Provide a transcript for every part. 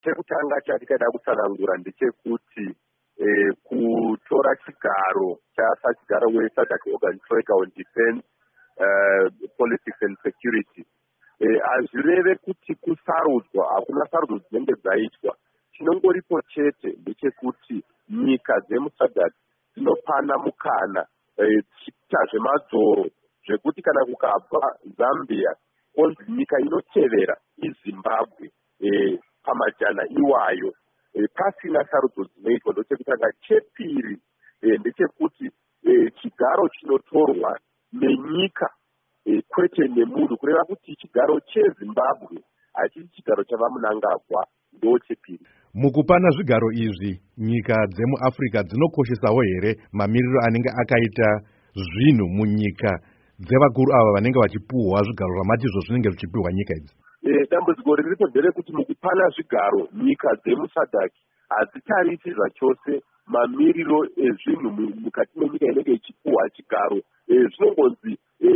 chekutanga chatikada kutsanangura ndechekuti kutora chigaro chigaro weSADC Organ Tracker on Defense, Politics and Security hazvireve kuti kusarudzwa, hakuna sarudzo dzinenge dzaitwa. Chinongoripo chete ndechekuti nyika dzemuSADC dzinopana mukana chiita zvemadzoro zvekuti kana kukabva Zambia konzi nyika inotevera iZimbabwe pamajana iwayo pasina sarudzo dzinoitwa. Ndochekutanga. Chepiri ndechekuti chigaro chinotorwa nenyika kwete nemunhu, kureva kuti chigaro cheZimbabwe hachisi chigaro chavamunangagwa. Ndo chepiri. Mukupana zvigaro izvi, nyika dzemuAfrica dzinokoshesawo here mamiriro anenge akaita zvinhu munyika dzevakuru ava vanenge vachipuhwa zvigaro zvamatizvo zvinenge zvichipuhwa nyika idzi? Dambudziko riripo nderekuti mukupana zvigaro, nyika dzemuSADC hadzitarisi zvachose mamiriro ezvinhu mukati menyika inenge ichipuhwa chigaro. Zvinongonzi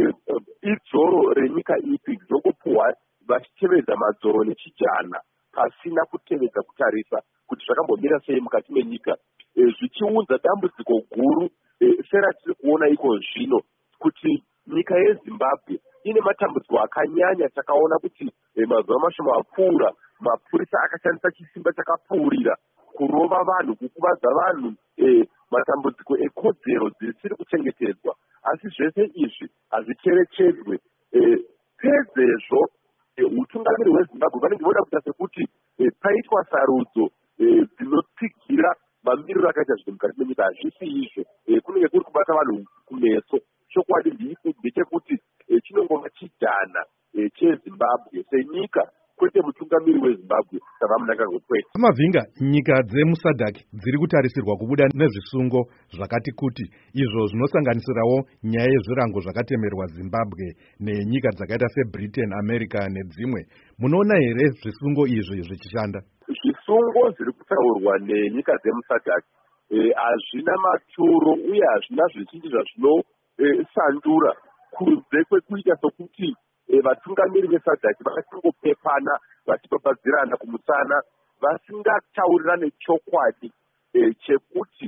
idzoro renyika ipi dzokupuhwa vachitevedza madzoro nechijana pasina kutevedza kutarisa kuti zvakambomira sei mukati menyika, zvichiunza dambudziko guru seratiri kuona iko zvino kuti nyika yeZimbabwe ine matambudziko akanyanya. Takaona kuti mazuva mashoma apfuura mapurisa akashandisa chisimba chakapfuurira kurova vanhu, kukuvadza vanhu, matambudziko ekodzero dzisiri kuchengetedzwa. Asi zvese izvi hazvicherechedzwe. Pedzezvo utungamiri hweZimbabwe vanenge voda kuita sekuti paitwa sarudzo dzinotsigira mamiriro akaita zvinhu mukati menyika. Hazvisi izvo, kunenge kuri kubata vanhu kumeso. Chokwadi ndechekuti chinongova chidhana cheZimbabwe senyika, kwete mutungamiri weZimbabwe savamunangagwa kwete. Amavhinga, nyika dzemuSADC dziri kutarisirwa kubuda nezvisungo zvakati kuti, izvo zvinosanganisirawo nyaya yezvirango zvakatemerwa Zimbabwe nenyika dzakaita seBritain, America nedzimwe. Munoona here zvisungo izvi zvichishanda? Zvisungo zviri kutaurwa nenyika dzemuSADC hazvina maturo uye hazvina zvizhinji zvazvinosandura kunze kwekuita sokuti vatungamiri veSADC vakachingopepana vachipapadzirana kumusana vasingataurirane chokwadi chekuti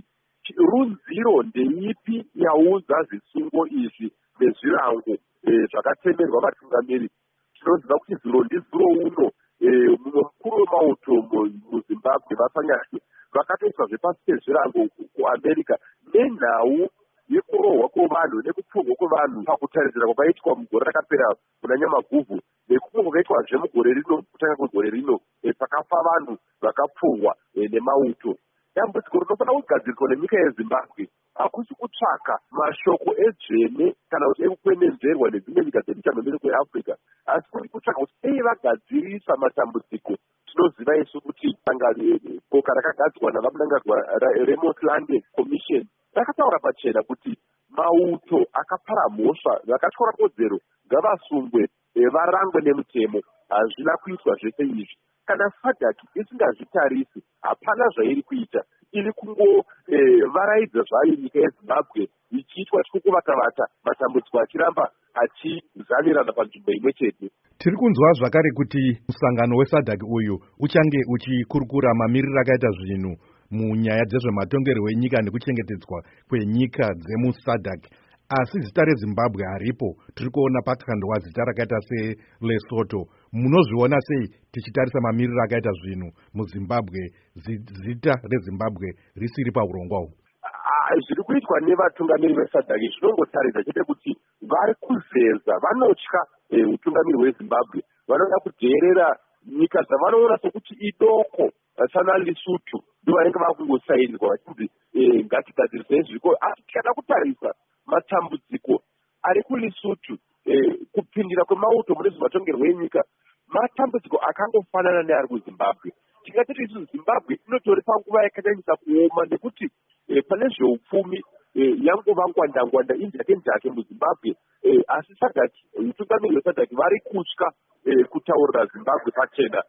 runziro ndeipi yaunza zvisungo izvi nezvirango zvakatemerwa vatungamiri. Tinoziva kuti zuro ndizuro uno mumwe mukuru wemautombo muZimbabwe vafanyashi vakatoiswa zvepasi pezvirango kuAmerica nenhau yekurohwa kwevanhu nekupfurwa kwevanhu pakutarisira kwakaitwa mugore rakapera kuna Nyamaguvhu nekumwe kwakaitwazve mugore rino, kutanga kwegore rino pakafa vanhu vakapfurwa nemauto. Dambudziko rinofanira kugadziriswa nenyika yeZimbabwe hakusi kutsvaka mashoko edzvene kana kuti ekukwenenzverwa nedzimwe nyika dzemuchamhembe kweAfrica, asi kuri kutsvaka kuti sei vagadzirisa matambudziko. Tinoziva isu kuti boka rakagadzirwa navamunangagwa reMotlanthe Commission rakataura pachena kuti mauto akapara mhosva vakatyora kodzero ngavasungwe varangwe nemutemo. Hazvina kuitwa zvese izvi. Kana SADC isingazvitarisi hapana zvairi kuita, iri kungovaraidza zvayo nyika yeZimbabwe ichiitwa chikukuvata-vata, matambudziko achiramba achizanirana panzvimbo imwe chete. Tiri kunzwa zvakare kuti musangano weSADC uyu uchange uchikurukura mamiriro akaita zvinhu munyaya dzezvematongerwo enyika nekuchengetedzwa kwenyika dzemuSADC. Asi zita reZimbabwe haripo. Tiri kuona pakandwa zita rakaita seLesotho. Munozviona sei tichitarisa mamiriro akaita zvinhu muZimbabwe, zita reZimbabwe risiri paurongwa uhu? Zviri kuitwa nevatungamiri veSADC zvinongotaridza chete kuti vari kuzeza, vanotya utungamiri hweZimbabwe, vanoda kudheerera nyika dzavanoona sokuti idoko sana Lesotho ndovanenge vakungosairirwa vachinzi ngatigadzirisei zviko. Asi tikada kutarisa matambudziko ari kuLesotho, kupindira kwemauto mune zvematongerwo enyika, matambudziko akangofanana neari kuZimbabwe. Tingatiti isu Zimbabwe inotori panguva yakanyanyisa kuoma nekuti pane zveupfumi yangova ngwanda injake muZimbabwe. Asi SADC, mutungamiri weSADC vari kutya kutaurira Zimbabwe pachena.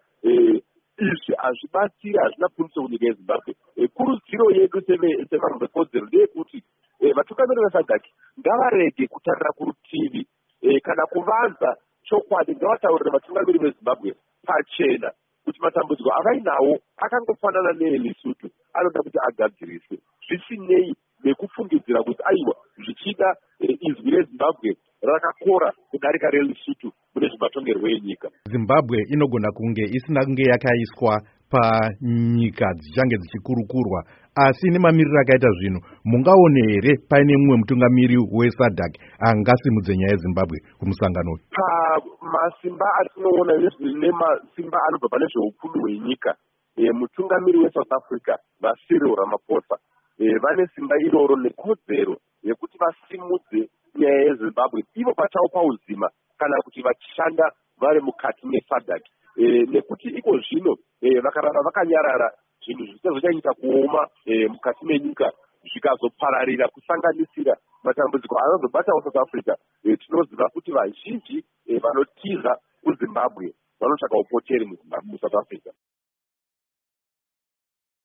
Izvi hazvibatsiri, hazvina pfuniso kunyika yeZimbabwe. Kurudziro yedu sevanhu vekodzero ndeyekuti vatungamiri veSADC ngavarege kutarira kurutivi kana kuvanza chokwadi, ngavataurire vatungamiri veZimbabwe pachena kuti matambudziko avainawo akangofanana neeLesotho anoda kuti agadziriswe zvisinei nekufungidzira kuti aiwa zvichida izwi reZimbabwe rakakora kudarika reLesotho mune zvematongerwo enyika. Zimbabwe inogona kunge isina kunge yakaiswa panyika dzichange dzichikurukurwa, asi nemamiriro akaita zvinhu mungaone here paine mumwe mutungamiri weSADC angasimudze nyaya yeZimbabwe kumusangano uyu? Pamasimba atinoona nemasimba anobva pane zveupfumi hwenyika, mutungamiri weSouth Africa vaCyril Ramaphosa vane simba iroro nekodzero yekuti vasimudze nyaya yeZimbabwe ivo pachavo pauzima kana kuti vachishanda vari mukati meSADC, nekuti iko zvino vakaramba vakanyarara zvinhu zvisazochaita kuoma mukati menyika zvikazopararira kusanganisira matambudziko anozobatawo South Africa. Tinoziva kuti vazhinji vanotiza kuZimbabwe vanotsvaka upoteri muSouth Africa.